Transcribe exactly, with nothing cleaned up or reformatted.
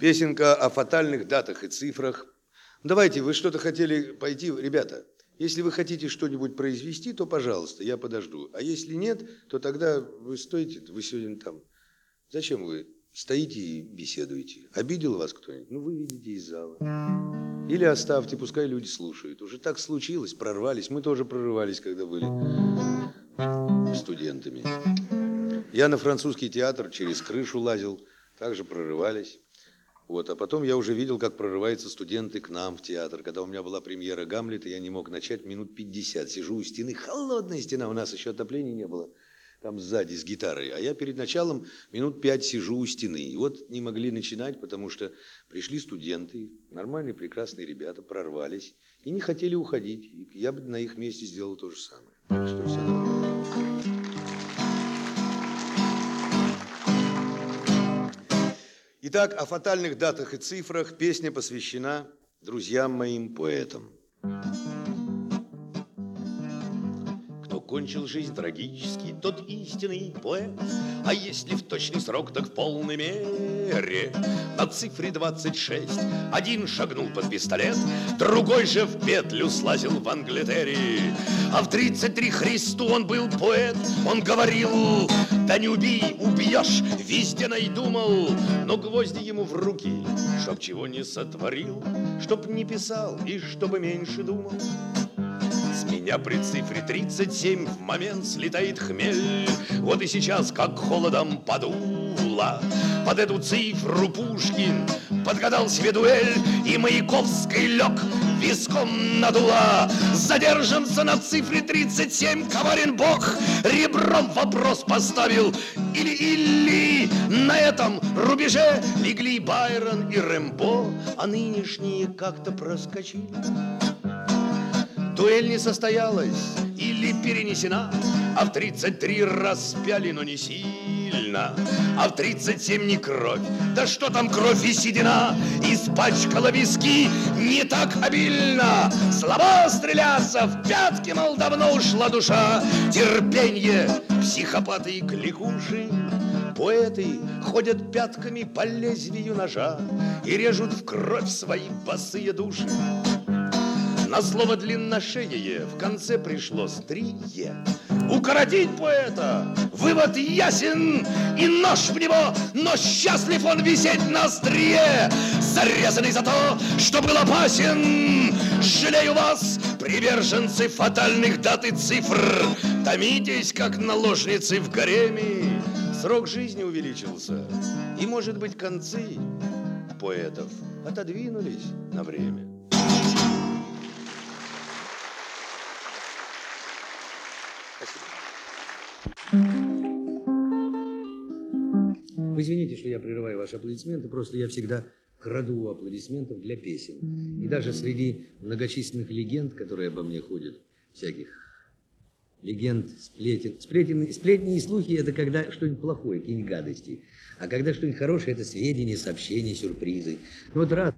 Песенка о фатальных датах и цифрах. Давайте, вы что-то хотели пойти, ребята? Если вы хотите что-нибудь произвести, то, пожалуйста, я подожду. А если нет, то тогда вы стойте, вы сегодня там. Зачем вы стоите и беседуете? Обидел вас кто-нибудь? Ну, вы видите из зала. Или оставьте, пускай люди слушают. Уже так случилось, прорвались. Мы тоже прорывались, когда были студентами. Я на французский театр через крышу лазил, также прорывались. Вот, а потом я уже видел, как прорываются студенты к нам в театр. Когда у меня была премьера «Гамлета», я не мог начать минут пятьдесят. Сижу у стены, холодная стена, у нас еще отопления не было. Там сзади с гитарой. А я перед началом минут пять сижу у стены. И вот не могли начинать, потому что пришли студенты, нормальные, прекрасные ребята, прорвались и не хотели уходить. И я бы на их месте сделал то же самое. Так что все нормально. Итак, о фатальных датах и цифрах песня посвящена друзьям моим поэтам. Кто кончил жизнь трагически, тот истинный поэт. А если в точный срок, так в полной мере. На цифре двадцать шесть один шагнул под пистолет, другой же в петлю слазил в Англитере. А в тридцать три Христу он был поэт. Он говорил: да не убей, убьешь, везде найдумал. Но гвозди ему в руки, чтоб чего не сотворил, чтоб не писал и чтобы меньше думал. С меня при цифре тридцать семь в момент слетает хмель. Вот и сейчас, как холодом подуло, под эту цифру Пушкин подгадал себе дуэль, и Маяковский лег виском надуло. Задержимся на цифре тридцать семь, коварен Бог, ребром вопрос поставил. Или-или на этом рубеже легли Байрон и Рэмбо, а нынешние как-то проскочили. Дуэль не состоялась или перенесена, а в тридцать три распяли, но не сильно. А в тридцать семь не кровь, да что там кровь и седина, испачкала виски не так обильно. Слабо стреляться, в пятки, мол, давно ушла душа. Терпенье, психопаты и кликуши. Поэты ходят пятками по лезвию ножа и режут в кровь свои босые души. На слово длинношеее в конце пришло стрие. Укоротить поэта, вывод ясен, и нож в него, но счастлив он висеть на острие, зарезанный за то, что был опасен. Жалею вас, приверженцы фатальных дат и цифр, томитесь, как наложницы в гареме. Срок жизни увеличился, и, может быть, концы поэтов отодвинулись на время. Вы извините, что я прерываю ваши аплодисменты, просто я всегда краду аплодисментов для песен. И даже среди многочисленных легенд, которые обо мне ходят, всяких легенд, сплетен. Сплетен, сплетни и слухи – это когда что-нибудь плохое, какие-нибудь гадости. А когда что-нибудь хорошее – это сведения, сообщения, сюрпризы. Ну вот раз